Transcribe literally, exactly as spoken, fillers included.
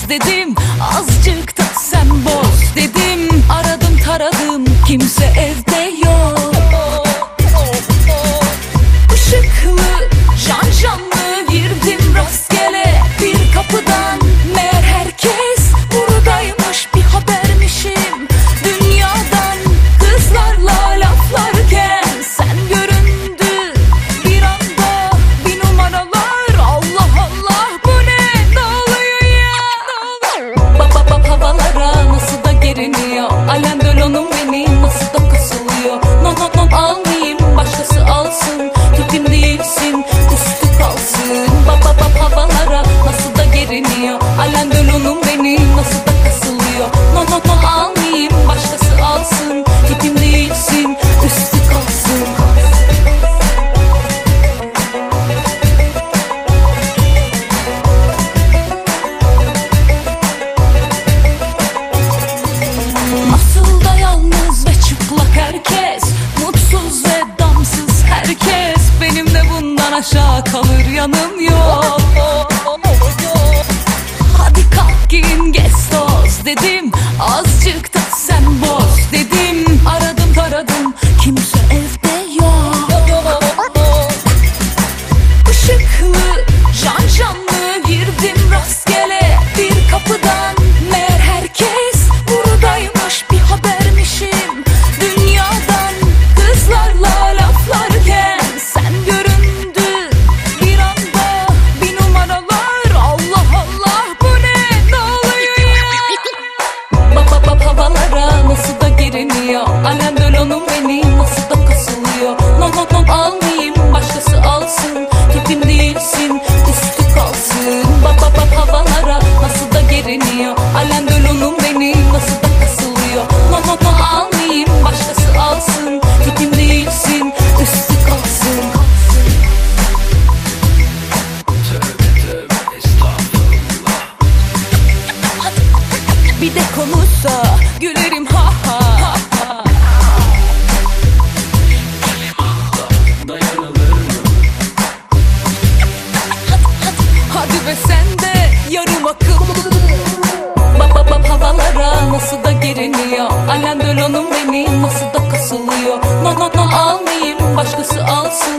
toz dedim. Azıcık da sen boz dedim. Aradım taradım, kimse evde yok. Işıklı, can canlı girdim rastgele bir kapıdan. Meğer herkes buradaymış, bir habermişim dünyadan. Kızlarla laflarken sen göründü bir anda. Bir numaralar, Allah Allah, bu ne, ne oluyor ya? Baba baba havalara nasıl da geriniyor. Alem bölonum beni nasıl da kasılıyor. No no no almayayım, başkası alsın. Tipim değilsin, üstü kalsın. Baba baba havalara nasıl da geriniyor. Alem bölonum beni nasıl da kasılıyor. No no no almayayım, başkası alsın. Tipim değilsin, üstü kalsın. Nasıl da yalnız ve çıplak herkes, mutsuz ve damsız herkes. Benim de bundan aşağı kalır yanım yok. Hadi kalk giyin gez toz dedim. Azıcık da sen boz dedim. Aradım taradım, kimse evde yok. Işıklı, can canlı girdim rastgele bir kapıdan. Meğer herkes buradaymış, bir habermişim dünyadan. Kızlarla laflarken sen göründü bir anda. Bir numaralar, Allah Allah, bu ne, ne oluyor ya? Baba baba havalara nasıl da geriniyor. Alem bölonum beni nasıl da kasılıyor. No no no almayayım, başkası alsın. Tipim değilsin, üstü kalsın. Baba baba havalara nasıl da geriniyor. Alem bölonum beni nasıl da kasılıyor. No no no almayayım, başkası alsın. Tipim değilsin, üstü kalsın. Bir de konuşsa gülerim ha ha ha ha. Hadi be sen de yarım akım. Baba baba havalara nasıl da geriniyor. Alem bölonum beni nasıl da kasılıyor. No no no almayayım, başkası alsın.